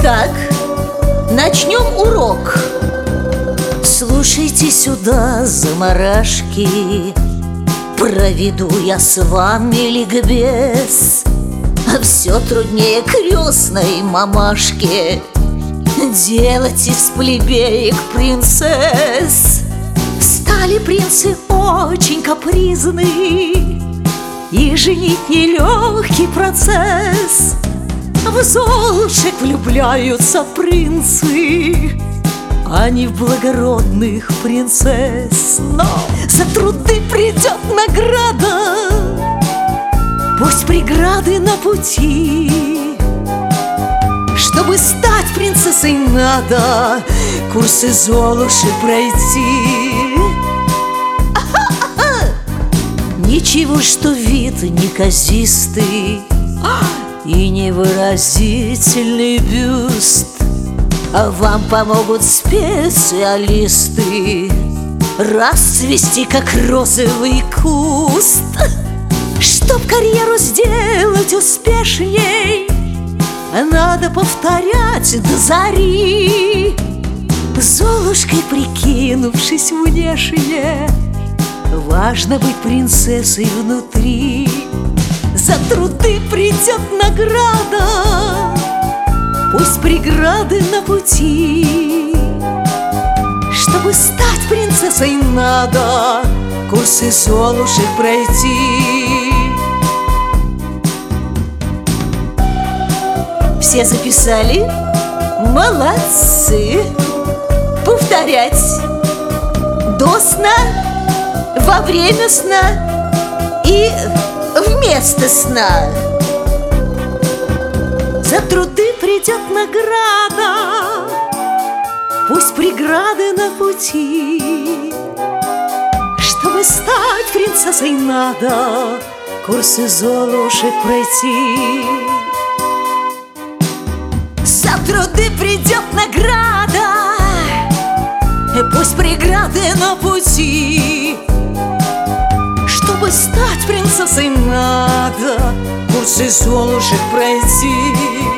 Итак, начнем урок. Слушайте сюда, заморашки, проведу я с вами ликбез. Все труднее крестной мамашке делать из плебеек принцесс. Стали принцы очень капризны, и женить нелегкий процесс. В золушек влюбляются принцы, а не в благородных принцесс. Но за труды придет награда, пусть преграды на пути. Чтобы стать принцессой, надо курсы Золуши пройти. Ничего, что вид неказистый и невыразительный бюст, а вам помогут специалисты расцвести, как розовый куст. Чтоб карьеру сделать успешней, надо повторять до зари, Золушкой прикинувшись внешне. Важно быть принцессой внутри. За труды придет награда, пусть преграды на пути. Чтобы стать принцессой, надо курсы Золушек пройти. Все записали? Молодцы! Повторять: до сна, во время сна и вместо сна. За труды придет награда, пусть преграды на пути. Чтобы стать принцессой, надо курсы Золушек пройти. За труды придет награда, пусть преграды на пути. Чтобы стать принцессой, надо курсы Золушек пройти.